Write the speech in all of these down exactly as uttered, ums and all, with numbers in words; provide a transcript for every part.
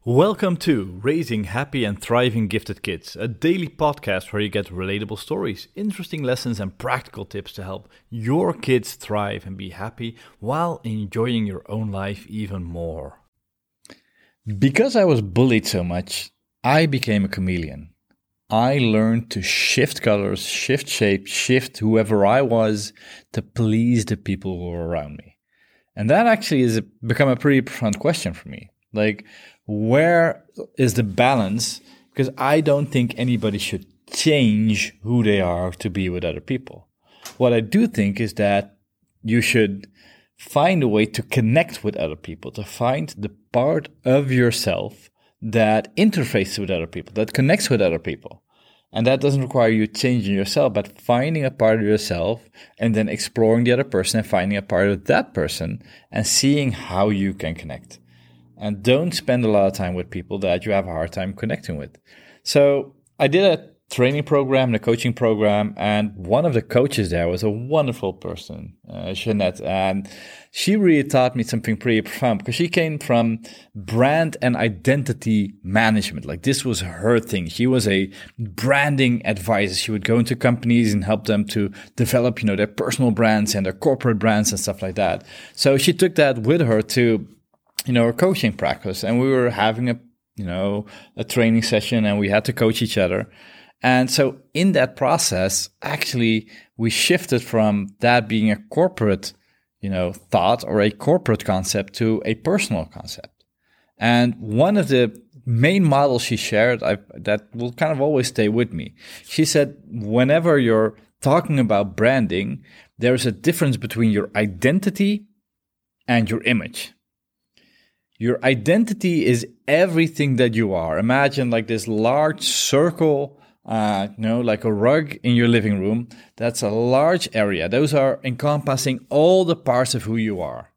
Welcome to Raising Happy and Thriving Gifted Kids, a daily podcast where you get relatable stories, interesting lessons, and practical tips to help your kids thrive and be happy while enjoying your own life even more. Because I was bullied so much, I became a chameleon. I learned to shift colors, shift shape, shift whoever I was to please the people who were around me. And that actually has become a pretty profound question for me. Like, where is the balance? Because I don't think anybody should change who they are to be with other people. What I do think is that you should find a way to connect with other people, to find the part of yourself that interfaces with other people, that connects with other people. And that doesn't require you changing yourself, but finding a part of yourself and then exploring the other person and finding a part of that person and seeing how you can connect. And don't spend a lot of time with people that you have a hard time connecting with. So I did a training program, a coaching program, and one of the coaches there was a wonderful person, uh, Jeanette, and she really taught me something pretty profound because she came from brand and identity management. Like, this was her thing. She was a branding advisor. She would go into companies and help them to develop, you know, their personal brands and their corporate brands and stuff like that. So she took that with her to you know, our coaching practice, and we were having a, you know, a training session, and we had to coach each other. And so in that process, actually, we shifted from that being a corporate, you know, thought or a corporate concept to a personal concept. And one of the main models she shared I, that will kind of always stay with me. She said, whenever you're talking about branding, there's a difference between your identity and your image. Your identity is everything that you are. Imagine like this large circle, uh, you know, like a rug in your living room. That's a large area. Those are encompassing all the parts of who you are.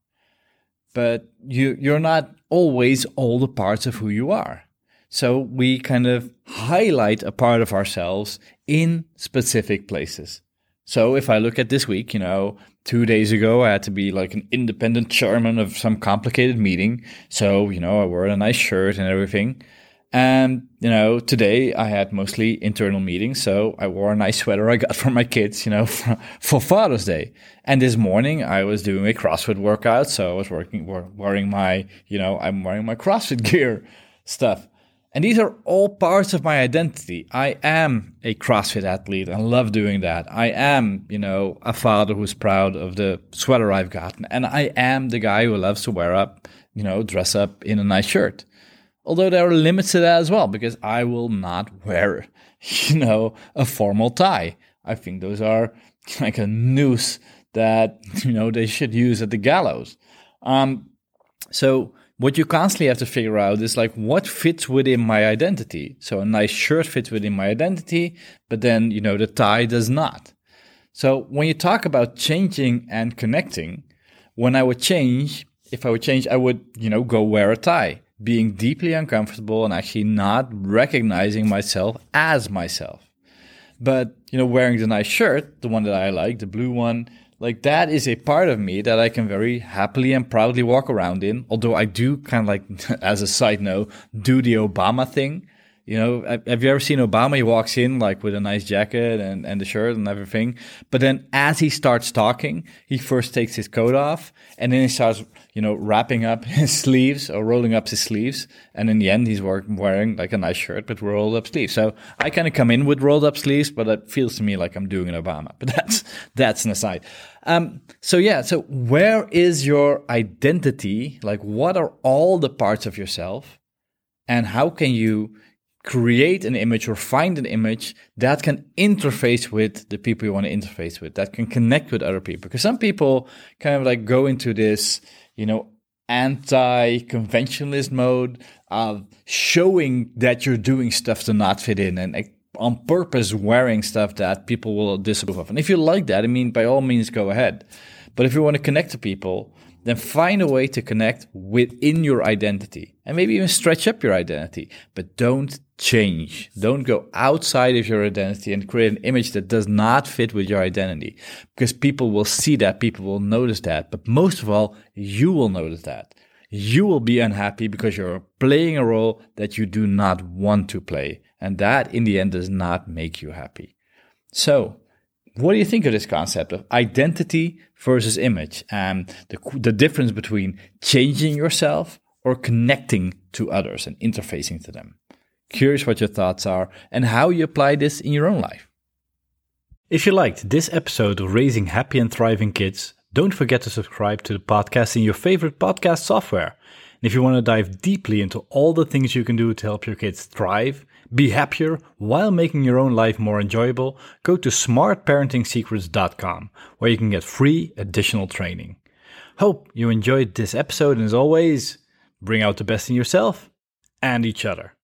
But you, you're not always all the parts of who you are. So we kind of highlight a part of ourselves in specific places. So if I look at this week, you know, two days ago, I had to be like an independent chairman of some complicated meeting. So, you know, I wore a nice shirt and everything. And, you know, today I had mostly internal meetings. So I wore a nice sweater I got from my kids, you know, for, for Father's Day. And this morning I was doing a CrossFit workout. So I was working, wearing my, you know, I'm wearing my CrossFit gear stuff. And these are all parts of my identity. I am a CrossFit athlete and love doing that. I am, you know, a father who's proud of the sweater I've gotten. And I am the guy who loves to wear up, you know, dress up in a nice shirt. Although there are limits to that as well, because I will not wear, you know, a formal tie. I think those are like a noose that, you know, they should use at the gallows. Um, so... What you constantly have to figure out is like what fits within my identity. So a nice shirt fits within my identity, but then, you know, the tie does not. So when you talk about changing and connecting, when I would change, if I would change, I would, you know, go wear a tie, being deeply uncomfortable and actually not recognizing myself as myself. But, you know, wearing the nice shirt, the one that I like, the blue one, like that is a part of me that I can very happily and proudly walk around in. Although I do kind of like, as a side note, do the Obama thing. You know, have you ever seen Obama? He walks in like with a nice jacket and, and the shirt and everything. But then as he starts talking, he first takes his coat off and then he starts, you know, wrapping up his sleeves or rolling up his sleeves. And in the end, he's wearing like a nice shirt with rolled up sleeves. So I kind of come in with rolled up sleeves, but it feels to me like I'm doing an Obama. But that's, that's an aside. Um, so yeah, so where is your identity? Like, what are all the parts of yourself? And how can you create an image or find an image that can interface with the people you want to interface with, that can connect with other people? Because some people kind of like go into this, you know, anti-conventionalist mode of showing that you're doing stuff to not fit in and like, on purpose wearing stuff that people will disapprove of. And if you like that, I mean, by all means, go ahead. But if you want to connect to people, then find a way to connect within your identity and maybe even stretch up your identity. But don't change. Don't go outside of your identity and create an image that does not fit with your identity, because people will see that, people will notice that. But most of all, you will notice that. you will be unhappy because you're playing a role that you do not want to play. And that, in the end, does not make you happy. So, what do you think of this concept of identity versus image and the, the difference between changing yourself or connecting to others and interfacing to them? Curious what your thoughts are and how you apply this in your own life. If you liked this episode of Raising Happy and Thriving Kids, don't forget to subscribe to the podcast in your favorite podcast software. And if you want to dive deeply into all the things you can do to help your kids thrive, be happier while making your own life more enjoyable, go to smart parenting secrets dot com, where you can get free additional training. Hope you enjoyed this episode, and as always, bring out the best in yourself and each other.